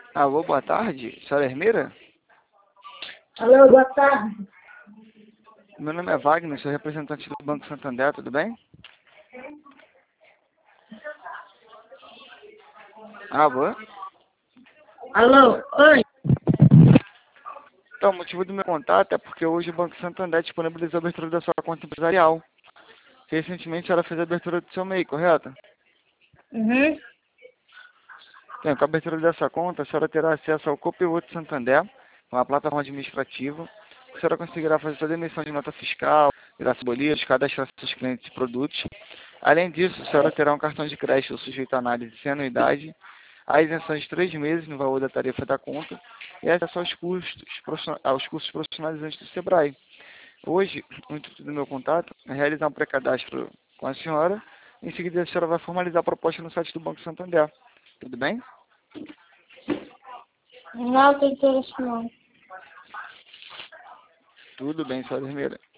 Alô, boa tarde. Senhora Hermira? Alô, boa tarde. Meu nome é Wagner, sou representante do Banco Santander, tudo bem? Alô? Alô, oi. Então, o motivo do meu contato é porque hoje o Banco Santander disponibilizou a abertura da sua conta empresarial. Recentemente a senhora fez a abertura do seu MEI, correto? Uhum. Bem, com a abertura dessa conta, a senhora terá acesso ao Copilot Santander, uma plataforma administrativa. A senhora conseguirá fazer toda a emissão de nota fiscal, virar cebolias, cadastrar seus clientes e produtos. Além disso, a senhora terá um cartão de crédito sujeito à análise sem anuidade, a isenção de 3 meses no valor da tarifa da conta e acesso aos cursos profissionalizantes do Sebrae. Hoje, o intuito do meu contato é realizar um pré-cadastro com a senhora. Em seguida, a senhora vai formalizar a proposta no site do Banco Santander. Tudo bem? Não tem interesse não. Tudo bem, senhora Hermira.